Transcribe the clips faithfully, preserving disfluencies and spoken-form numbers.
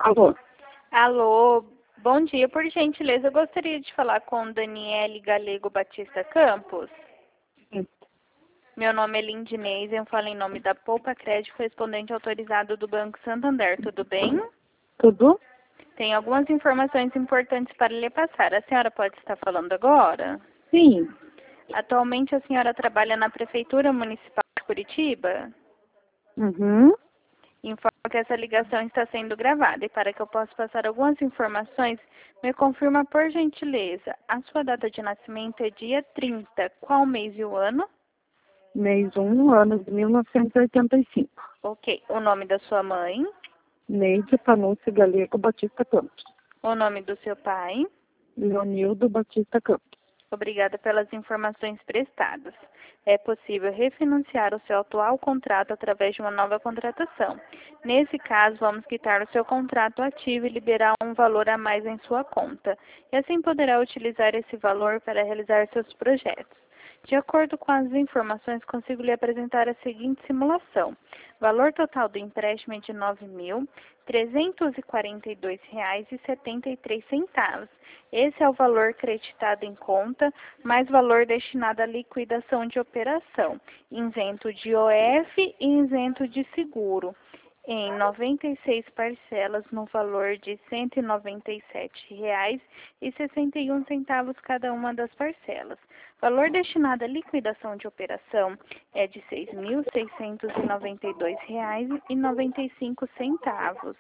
Alô? Alô, bom dia. Por gentileza, eu gostaria de falar com Daniele Galego Batista Campos. Sim. Meu nome é Lindinês, eu falo em nome da Poupa Crédito, correspondente autorizado do Banco Santander. Tudo bem? Tudo? Tenho algumas informações importantes para lhe passar. A senhora pode estar falando agora? Sim. Atualmente a senhora trabalha na Prefeitura Municipal de Curitiba? Uhum. Informo que essa ligação está sendo gravada e para que eu possa passar algumas informações, me confirma por gentileza. A sua data de nascimento é dia trinta. Qual mês e o ano? Mês um, ano de mil novecentos e oitenta e cinco. Ok. O nome da sua mãe? Neide Panúcio Galego Batista Campos. O nome do seu pai? Leonildo Batista Campos. Obrigada pelas informações prestadas. É possível refinanciar o seu atual contrato através de uma nova contratação. Nesse caso, vamos quitar o seu contrato ativo e liberar um valor a mais em sua conta. E assim poderá utilizar esse valor para realizar seus projetos. De acordo com as informações, consigo lhe apresentar a seguinte simulação. Valor total do empréstimo é de nove mil trezentos e quarenta e dois reais e setenta e três centavos. Esse é o valor creditado em conta, mais valor destinado à liquidação de operação, isento de O F e isento de seguro, em noventa e seis parcelas no valor de cento e noventa e sete reais e sessenta e um centavos cada uma das parcelas. Valor destinado à liquidação de operação é de seis mil seiscentos e noventa e dois reais e noventa e cinco centavos.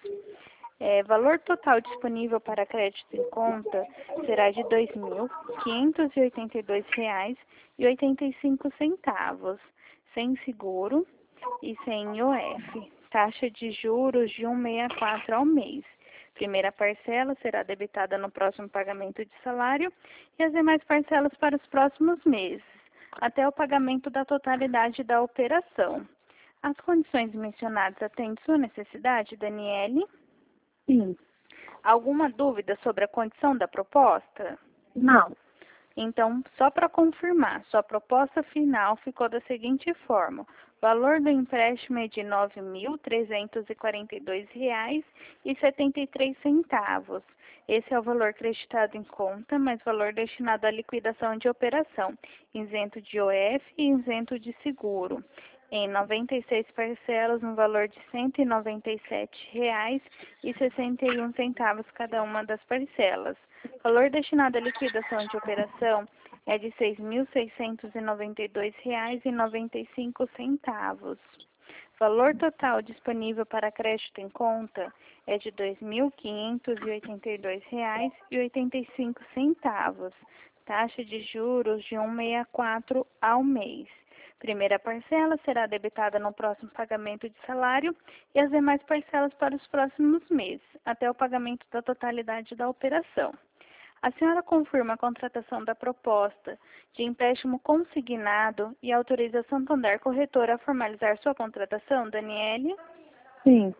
É, valor total disponível para crédito em conta será de dois mil quinhentos e oitenta e dois reais e oitenta e cinco centavos, sem seguro e sem I O F. Taxa de juros de cento e sessenta e quatro ao mês. Primeira parcela será debitada no próximo pagamento de salário e as demais parcelas para os próximos meses, até o pagamento da totalidade da operação. As condições mencionadas atendem sua necessidade, Daniele? Sim. Alguma dúvida sobre a condição da proposta? Não. Então, só para confirmar, sua proposta final ficou da seguinte forma. O valor do empréstimo é de nove mil trezentos e quarenta e dois reais e setenta e três centavos. Esse é o valor creditado em conta, mais valor destinado à liquidação de operação, isento de O F e isento de seguro, em noventa e seis parcelas no valor de cento e noventa e sete reais e sessenta e um centavos cada uma das parcelas. Valor destinado à liquidação de operação é de seis mil seiscentos e noventa e dois reais e noventa e cinco centavos. Valor total disponível para crédito em conta é de dois mil quinhentos e oitenta e dois reais e oitenta e cinco centavos. Taxa de juros de cento e sessenta e quatro ao mês. Primeira parcela será debitada no próximo pagamento de salário e as demais parcelas para os próximos meses, até o pagamento da totalidade da operação. A senhora confirma a contratação da proposta de empréstimo consignado e autoriza a Santander Corretora a formalizar sua contratação, Daniele? Sim.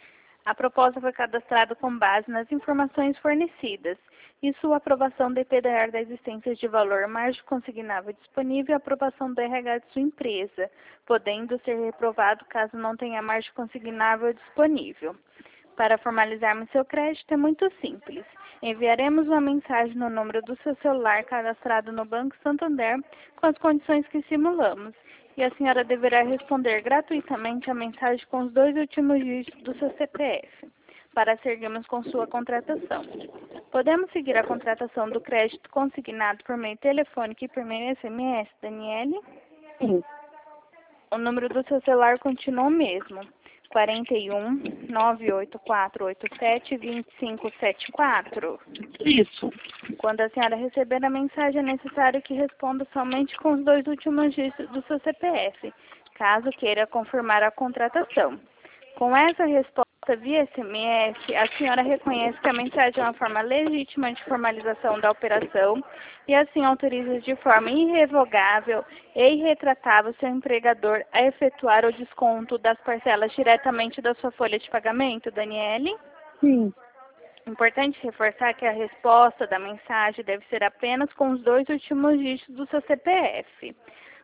A proposta foi cadastrada com base nas informações fornecidas e sua aprovação dependerá da existência de valor margem consignável disponível e aprovação do R H de sua empresa, podendo ser reprovado caso não tenha margem consignável disponível. Para formalizarmos seu crédito é muito simples. Enviaremos uma mensagem no número do seu celular cadastrado no Banco Santander com as condições que simulamos. E a senhora deverá responder gratuitamente a mensagem com os dois últimos dígitos do seu C P F, para seguirmos com sua contratação. Podemos seguir a contratação do crédito consignado por meio telefônico e por meio S M S, Daniele? Sim. O número do seu celular continua o mesmo. quarenta e um, nove oito quatro oito sete, dois cinco sete quatro. Isso. Quando a senhora receber a mensagem, é necessário que responda somente com os dois últimos dígitos do seu C P F, caso queira confirmar a contratação. Com essa resposta via S M S, a senhora reconhece que a mensagem é uma forma legítima de formalização da operação e assim autoriza de forma irrevogável e irretratável seu empregador a efetuar o desconto das parcelas diretamente da sua folha de pagamento, Daniele? Sim. Importante reforçar que a resposta da mensagem deve ser apenas com os dois últimos dígitos do seu C P F.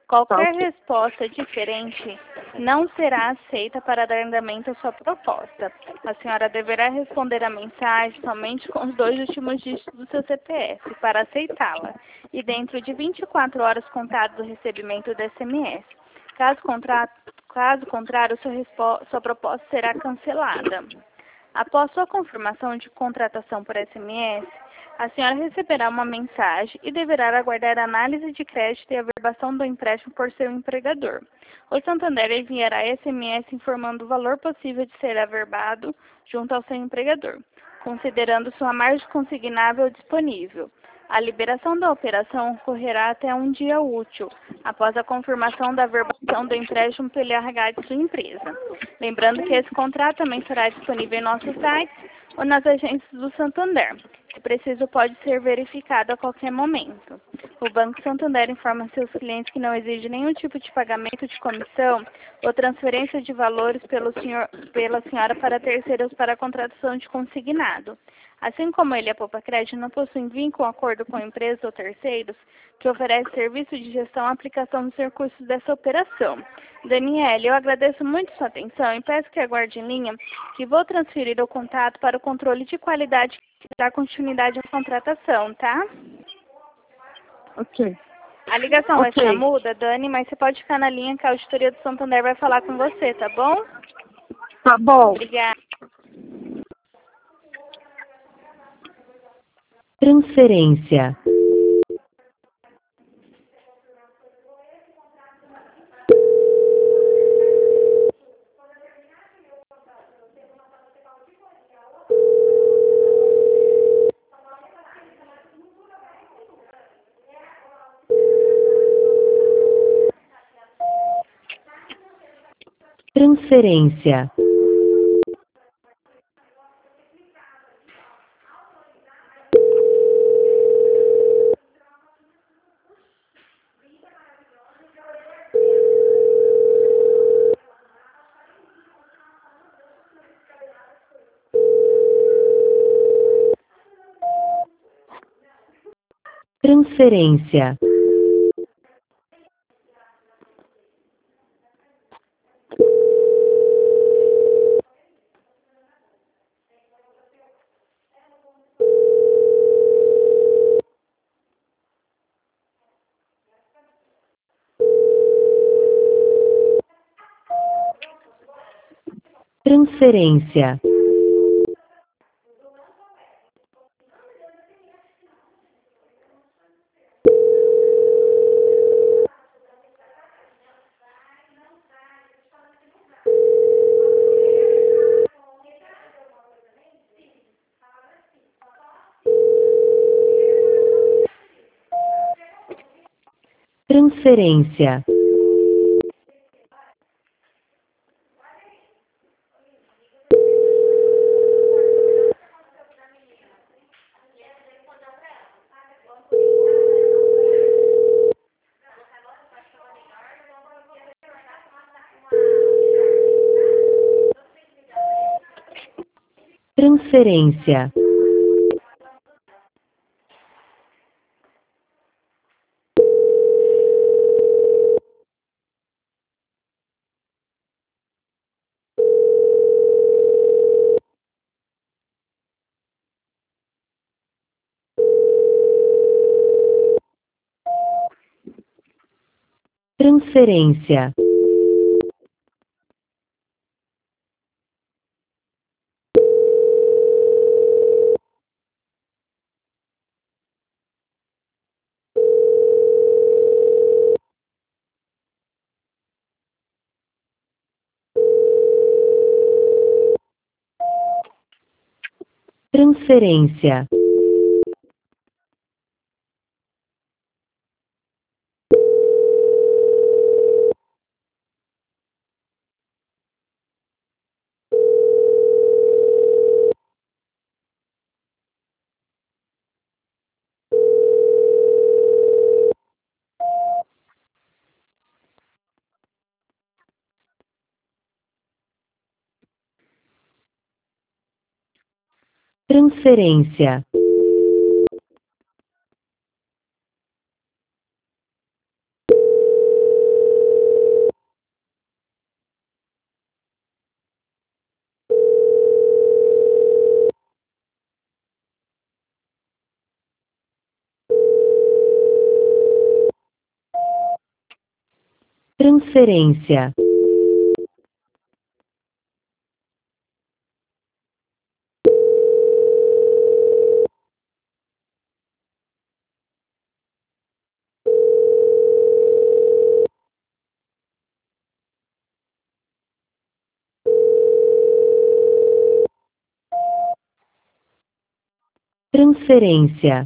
Qualquer resposta diferente não será aceita para dar andamento à sua proposta. A senhora deverá responder a mensagem somente com os dois últimos dígitos do seu C P F para aceitá-la e dentro de vinte e quatro horas contadas do recebimento do S M S. Caso contrário, caso contrário sua, sua proposta será cancelada. Após sua confirmação de contratação por S M S, a senhora receberá uma mensagem e deverá aguardar a análise de crédito e a averbação do empréstimo por seu empregador. O Santander enviará S M S informando o valor possível de ser averbado junto ao seu empregador, considerando sua margem consignável disponível. A liberação da operação ocorrerá até um dia útil, após a confirmação da averbação do empréstimo pelo R H de sua empresa. Lembrando que esse contrato também será disponível em nosso site ou nas agências do Santander. Se preciso, pode ser verificado a qualquer momento. O Banco Santander informa seus clientes que não exige nenhum tipo de pagamento de comissão ou transferência de valores pelo senhor, pela senhora para terceiros para a contratação de consignado. Assim como ele, a Poupa Crédito, não possui vínculo ou acordo com empresas ou terceiros que oferecem serviço de gestão e aplicação dos recursos dessa operação. Daniele, eu agradeço muito sua atenção e peço que aguarde em linha que vou transferir o contato para o controle de qualidade que dará continuidade à contratação, tá? Ok. A ligação vai Ok. ficar muda, Dani, mas você pode ficar na linha que a auditoria do Santander vai falar com você, tá bom? Tá bom. Obrigada. Transferência. Transferência. Transferência. Transferência. Transferência. Transferência. Transferência. Transferência. Transferência. transferência, transferência,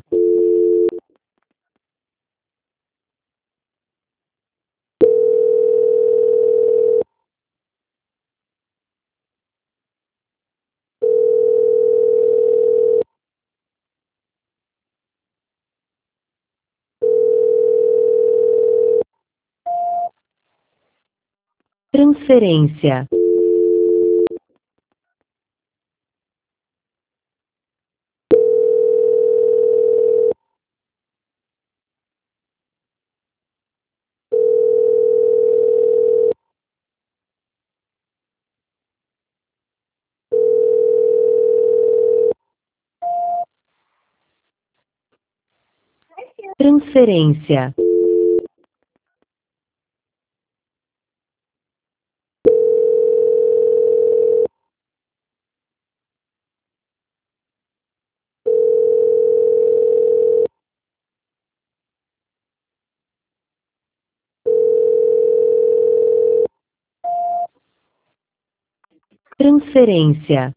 transferência, transferência, transferência,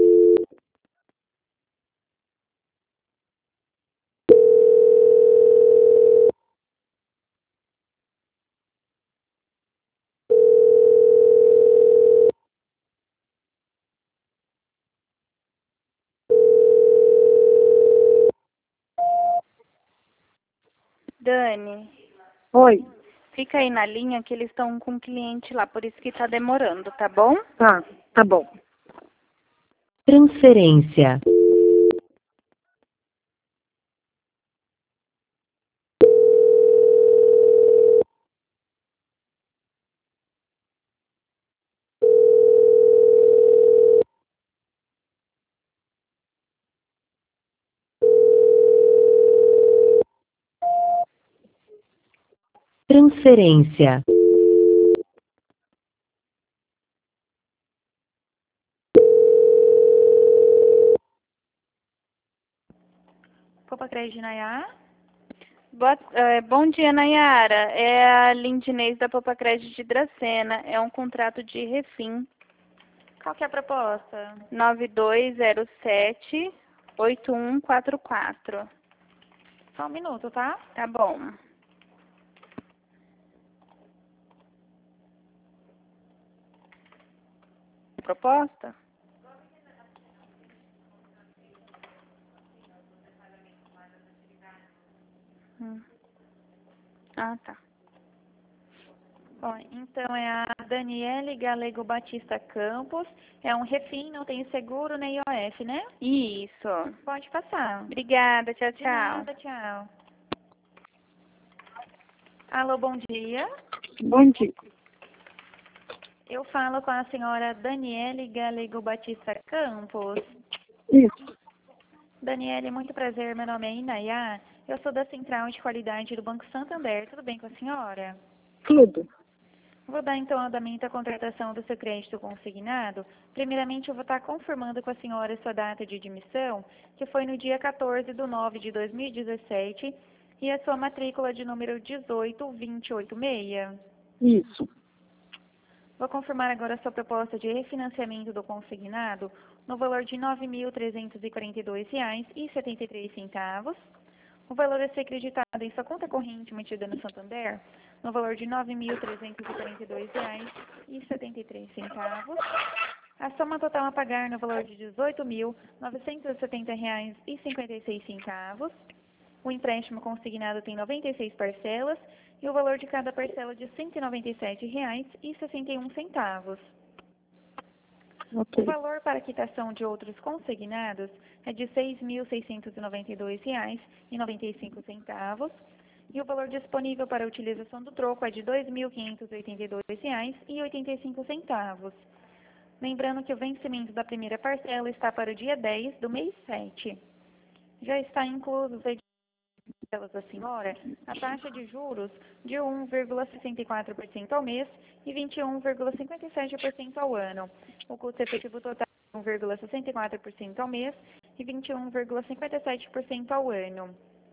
Dani, Oi. fica aí na linha que eles estão com um cliente lá, por isso que tá demorando, tá bom? Tá, tá bom. transferência, transferência, Popacred Nayá. Boa, é, bom dia, Nayara. É a Lindinês da Popacred de Dracena. É um contrato de refim. Qual que é a proposta? nove dois zero sete oito um quatro quatro. Só um minuto, tá? Tá bom. Proposta? Hum. Ah, tá. Bom, então é a Daniele Galego Batista Campos. É um refim, não tem seguro nem I O F, né? Isso. Pode passar. Obrigada. Tchau, De tchau. nada, tchau. Alô, bom dia. Bom dia. Eu falo com a senhora Daniele Galego Batista Campos. Isso. Daniele, muito prazer. Meu nome é Inayá. Eu sou da Central de Qualidade do Banco Santander. Tudo bem com a senhora? Tudo. Vou dar então andamento à contratação do seu crédito consignado. Primeiramente, eu vou estar confirmando com a senhora a sua data de admissão, que foi no dia quatorze de nove de dois mil e dezessete, e a sua matrícula de número dezoito vinte e oito seis. Isso. Vou confirmar agora a sua proposta de refinanciamento do consignado no valor de nove mil trezentos e quarenta e dois reais e setenta e três centavos. O valor a ser acreditado em sua conta corrente mantida no Santander no valor de nove mil trezentos e quarenta e dois reais e setenta e três centavos. A soma total a pagar no valor de dezoito mil novecentos e setenta reais e cinquenta e seis centavos. O empréstimo consignado tem noventa e seis parcelas e o valor de cada parcela de cento e noventa e sete reais e sessenta e um centavos. O Ok. valor para quitação de outros consignados é de seis mil seiscentos e noventa e dois reais e noventa e cinco centavos e o valor disponível para a utilização do troco é de dois mil quinhentos e oitenta e dois reais e oitenta e cinco centavos. Lembrando que o vencimento da primeira parcela está para o dia dez do mês sete. Já está incluso os parcelas da senhora a taxa de juros de um vírgula sessenta e quatro por cento ao mês e vinte e um vírgula cinquenta e sete por cento ao ano. O custo efetivo total é um vírgula sessenta e quatro por cento ao mês e vinte e um vírgula cinquenta e sete por cento ao ano.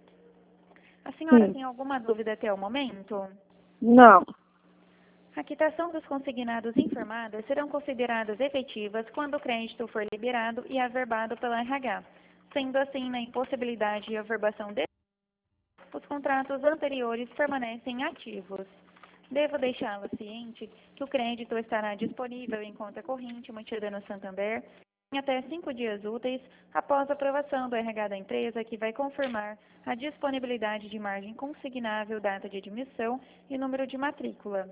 A senhora Sim. tem alguma dúvida até o momento? Não. A quitação dos consignados informados serão consideradas efetivas quando o crédito for liberado e averbado pela R H. Sendo assim, na impossibilidade de averbação de os contratos anteriores permanecem ativos. Devo deixá-la ciente que o crédito estará disponível em conta corrente mantida no Santander em até cinco dias úteis após a aprovação do R H da empresa, que vai confirmar a disponibilidade de margem consignável, data de admissão e número de matrícula.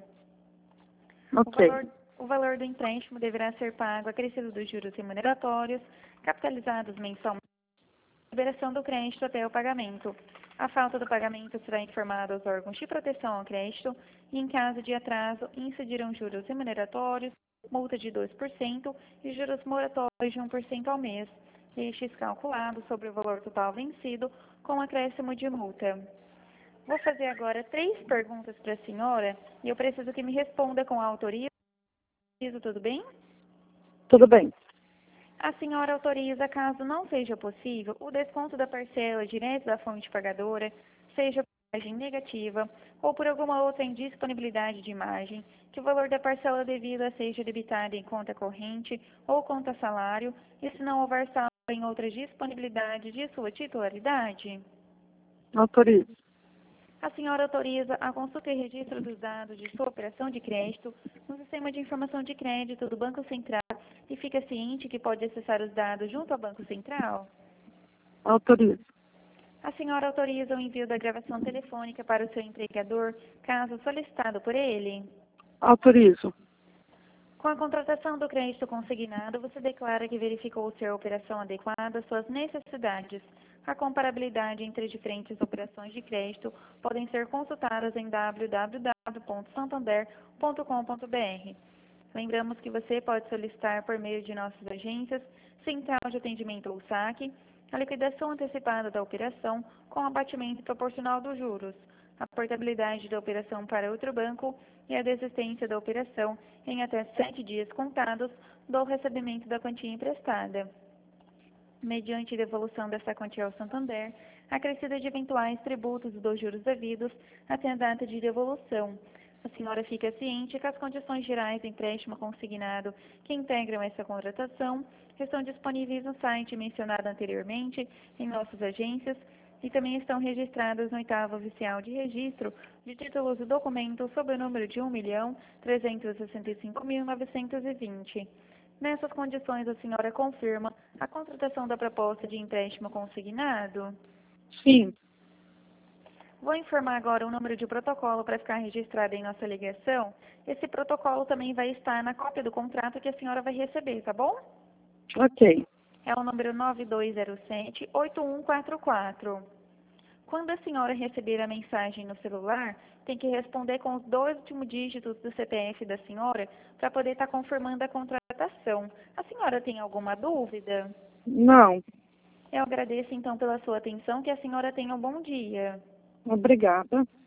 Ok. O valor, o valor do empréstimo deverá ser pago acrescido dos juros remuneratórios, capitalizados mensalmente, liberação do crédito até o pagamento. A falta do pagamento será informada aos órgãos de proteção ao crédito e, em caso de atraso, incidirão juros remuneratórios, multa de dois por cento e juros moratórios de um por cento ao mês, estes calculados sobre o valor total vencido com acréscimo de multa. Vou fazer agora três perguntas para a senhora e eu preciso que me responda com a autoria. Tudo bem? Tudo bem. A senhora autoriza, caso não seja possível, o desconto da parcela direto da fonte pagadora, seja por margem negativa ou por alguma outra indisponibilidade de imagem, que o valor da parcela devida seja debitado em conta corrente ou conta salário, e se não houver saldo em outra disponibilidade de sua titularidade? Autorizo. A senhora autoriza a consulta e registro dos dados de sua operação de crédito no Sistema de Informação de Crédito do Banco Central e fica ciente que pode acessar os dados junto ao Banco Central? Autorizo. A senhora autoriza o envio da gravação telefônica para o seu empregador, caso solicitado por ele? Autorizo. Com a contratação do crédito consignado, você declara que verificou ser a operação adequada às suas necessidades. A comparabilidade entre diferentes operações de crédito podem ser consultadas em w w w ponto santander ponto com ponto b r. Lembramos que você pode solicitar por meio de nossas agências, Central de Atendimento ou saque, a liquidação antecipada da operação com abatimento proporcional dos juros, a portabilidade da operação para outro banco e a desistência da operação em até sete dias contados do recebimento da quantia emprestada, mediante devolução dessa quantia ao Santander, acrescida de eventuais tributos dos juros devidos até a data de devolução. A senhora fica ciente que as condições gerais do empréstimo consignado que integram essa contratação estão disponíveis no site mencionado anteriormente, em nossas agências, e também estão registradas no oitavo oficial de registro de títulos e documentos sob o número de um milhão trezentos e sessenta e cinco mil novecentos e vinte. Nessas condições, a senhora confirma a contratação da proposta de empréstimo consignado? Sim. Vou informar agora o número de protocolo para ficar registrado em nossa ligação. Esse protocolo também vai estar na cópia do contrato que a senhora vai receber, tá bom? Ok. É o número nove dois zero sete, oito um quatro quatro. Quando a senhora receber a mensagem no celular, tem que responder com os dois últimos dígitos do C P F da senhora para poder estar confirmando a contratação. A senhora tem alguma dúvida? Não. Eu agradeço então pela sua atenção, que a senhora tenha um bom dia. Obrigada.